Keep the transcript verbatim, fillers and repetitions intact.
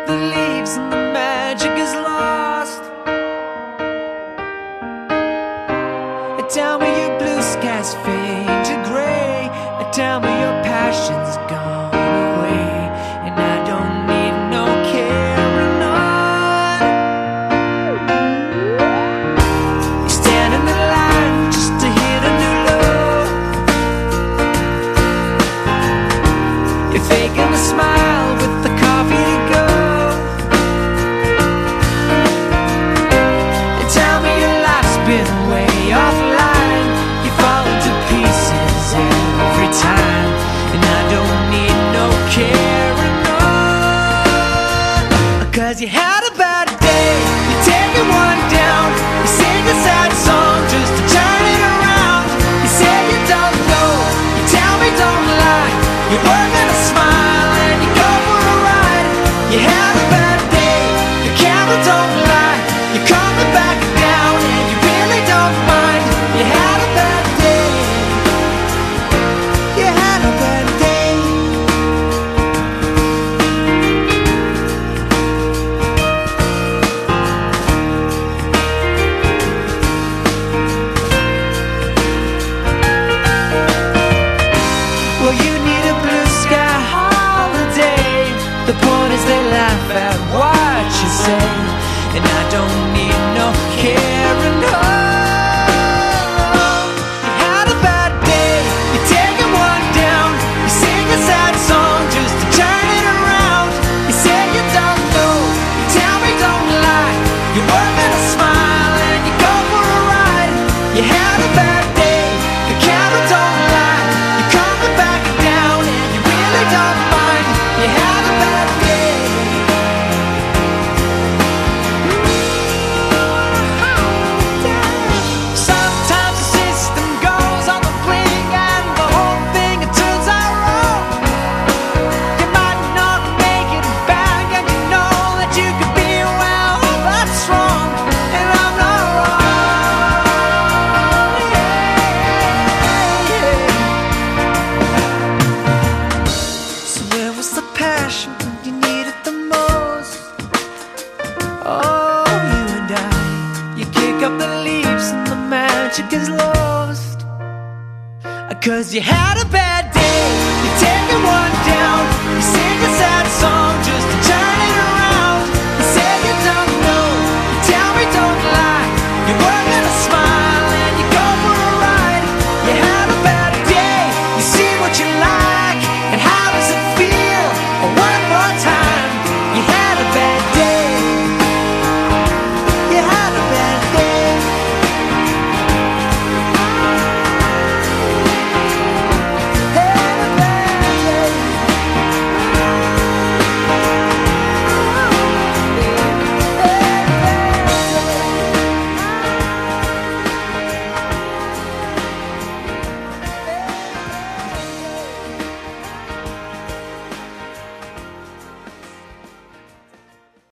the leaves and the magic is lost. Tell me your blue skies fade to gray. Tell me your passion's gone away, and I don't need no carrying on. You stand in the line just to hit a new low. You're faking a smile with the coffee to go. And tell me your life's been way offline. You fall into pieces every time, and I don't need no carrying on. Cause you had a bad day, you're taking one down. You sing a sad song just to turn it around. You say you don't know, you tell me don't lie. You're working a smile and you go for a ride. You had a bad day, the camera don't lie. You're coming back down and you really don't mind. You had a bad day, you had a bad day. Well, you need a blue sky holiday. The point is they laugh at what you say, and I don't need no carrying on. You had a bad day, you're taking one down. You sing a sad song just to turn it around. You say you don't know, you tell me don't lie. You're working a smile and you go for a ride. You had a bad day, the camera don't lie. You're coming back down and you really don't mind. You had a bad day. Sometimes the system goes on the blink and the whole thing it turns out wrong. You might not make it back and you know that you could be well, that's wrong, and I'm not wrong. Yeah, yeah. So where was the passion when you needed the most? Oh, you and I, you kick up the leaves and the magic is lost. Cause you had a bad